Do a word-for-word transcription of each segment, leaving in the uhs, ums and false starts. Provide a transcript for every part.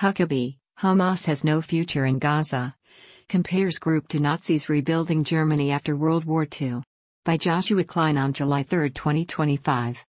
Huckabee, Hamas has no future in Gaza. Compares group to Nazis rebuilding Germany after World War Two. By Joshua Klein on July third, twenty twenty-five.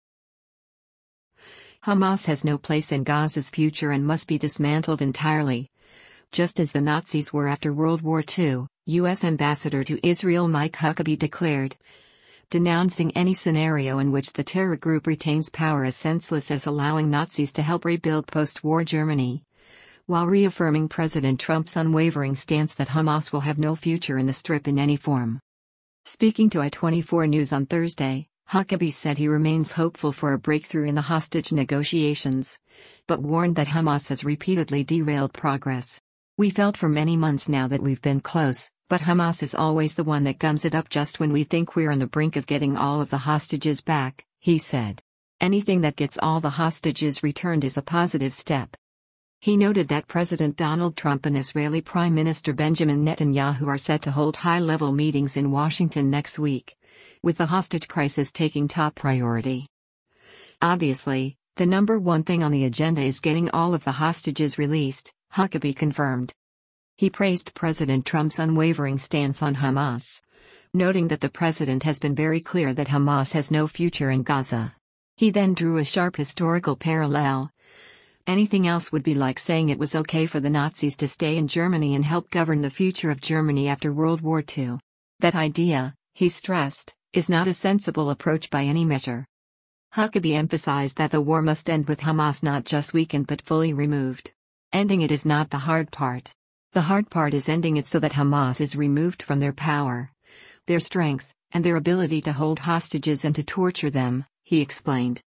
Hamas has no place in Gaza's future and must be dismantled entirely. Just as the Nazis were after World War Two, U S Ambassador to Israel Mike Huckabee declared, denouncing any scenario in which the terror group retains power as senseless as allowing Nazis to help rebuild post-war Germany, while reaffirming President Trump's unwavering stance that Hamas will have no future in the Strip in any form. Speaking to I twenty-four News on Thursday, Huckabee said he remains hopeful for a breakthrough in the hostage negotiations, but warned that Hamas has repeatedly derailed progress. We felt for many months now that we've been close, but Hamas is always the one that gums it up just when we think we're on the brink of getting all of the hostages back, he said. Anything that gets all the hostages returned is a positive step. He noted that President Donald Trump and Israeli Prime Minister Benjamin Netanyahu are set to hold high-level meetings in Washington next week, with the hostage crisis taking top priority. Obviously, the number one thing on the agenda is getting all of the hostages released, Huckabee confirmed. He praised President Trump's unwavering stance on Hamas, noting that the president has been very clear that Hamas has no future in Gaza. He then drew a sharp historical parallel. Anything else would be like saying it was okay for the Nazis to stay in Germany and help govern the future of Germany after World War Two. That idea, he stressed, is not a sensible approach by any measure. Huckabee emphasized that the war must end with Hamas not just weakened but fully removed. Ending it is not the hard part. The hard part is ending it so that Hamas is removed from their power, their strength, and their ability to hold hostages and to torture them, he explained.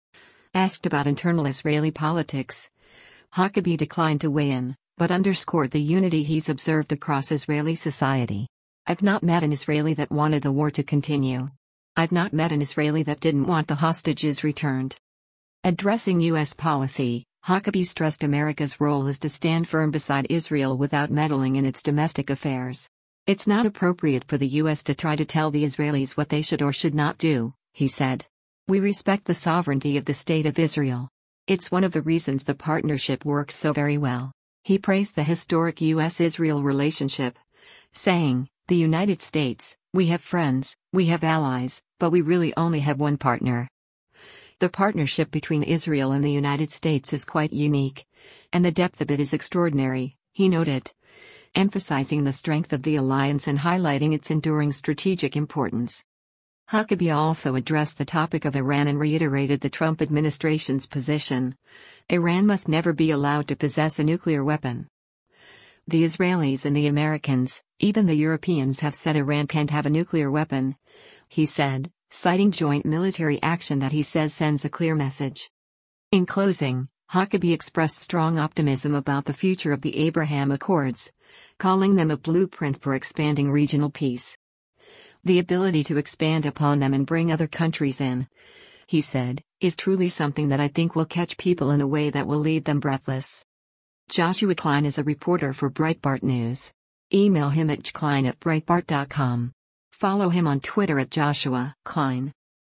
Asked about internal Israeli politics, Huckabee declined to weigh in, but underscored the unity he's observed across Israeli society. I've not met an Israeli that wanted the war to continue. I've not met an Israeli that didn't want the hostages returned. Addressing U S policy, Huckabee stressed America's role is to stand firm beside Israel without meddling in its domestic affairs. It's not appropriate for the U S to try to tell the Israelis what they should or should not do, he said. We respect the sovereignty of the State of Israel. It's one of the reasons the partnership works so very well. He praised the historic U S Israel relationship, saying, "The United States, we have friends, we have allies, but we really only have one partner. The partnership between Israel and the United States is quite unique, and the depth of it is extraordinary," he noted, emphasizing the strength of the alliance and highlighting its enduring strategic importance. Huckabee also addressed the topic of Iran and reiterated the Trump administration's position: Iran must never be allowed to possess a nuclear weapon. The Israelis and the Americans, even the Europeans, have said Iran can't have a nuclear weapon, he said, citing joint military action that he says sends a clear message. In closing, Huckabee expressed strong optimism about the future of the Abraham Accords, calling them a blueprint for expanding regional peace. The ability to expand upon them and bring other countries in, he said, is truly something that I think will catch people in a way that will leave them breathless. Joshua Klein is a reporter for Breitbart News. Email him at klein at breitbart dot com. Follow him on Twitter at Joshua Klein.